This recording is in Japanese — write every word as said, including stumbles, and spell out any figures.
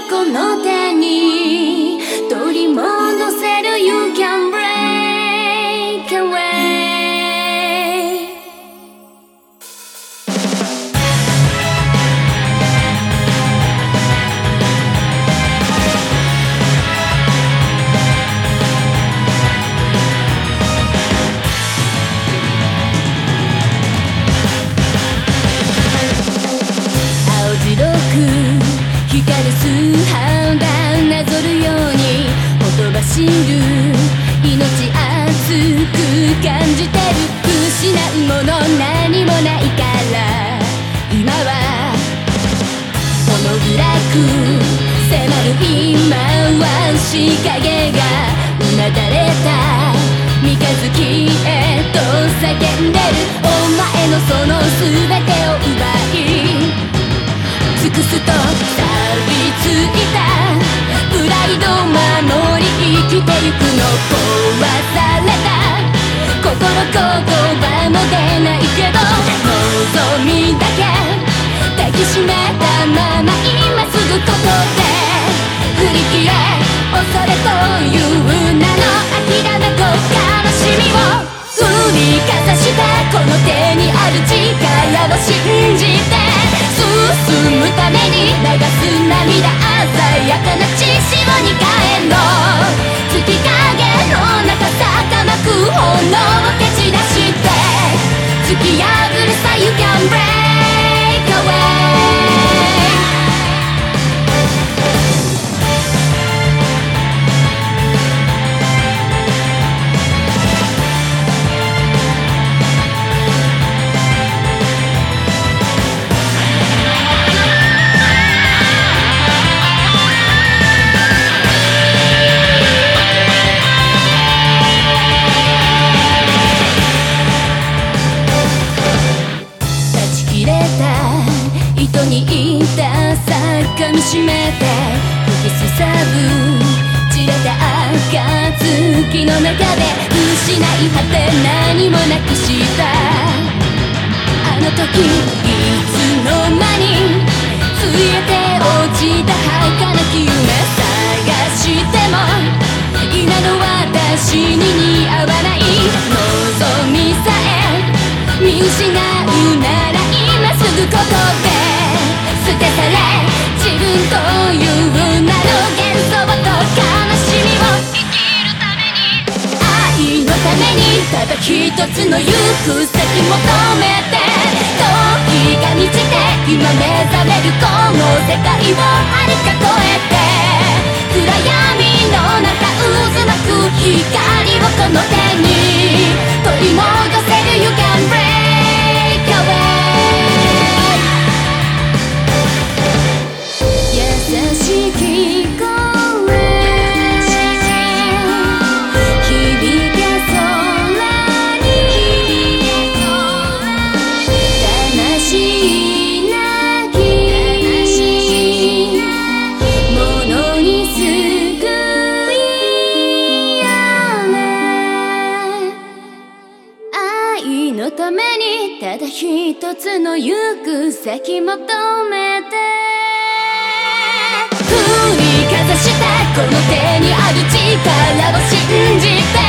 この手に取り戻せる You can break away。 青白く光る数波がなぞるようにほとばしる命熱く感じてる。失うもの何もないから今はほの暗く迫る今は仕掛けがうなだれた三日月へと叫んでる。お前のその全てを奪い尽くすと錆びついたプライドを守り生きてゆくの。壊された心言葉も出ないけど望みだけ抱きしめたまま今すぐここで振り切れ恐れという名の諦めと悲しみを振りかざしたこの手にある力を信じて進むために流す涙鮮やかな血潮に変えろ。月影の中さまく炎を蹴散らして突き破るさ You can break away。糸にいたかみしめて吹きすさぶ散れた暁の中で失い果て何もなくしたあの時いつの間に消えて落ちた儚き夢探しても今の私に似合わない望みさえ見失うなら今すぐここで捨て去れ自分という名の幻想と悲しみを生きるために愛のためにただ一つの行く先求めて時が満ちて今目覚めるこの世界を遥か越えて暗闇の中渦巻く光をこの手に取り戻せる You can break away。優しき声響け空に悲しい泣き物に救いあれ愛のためにただ一つの行く先求めて振りかざしたこの手にある力を信じて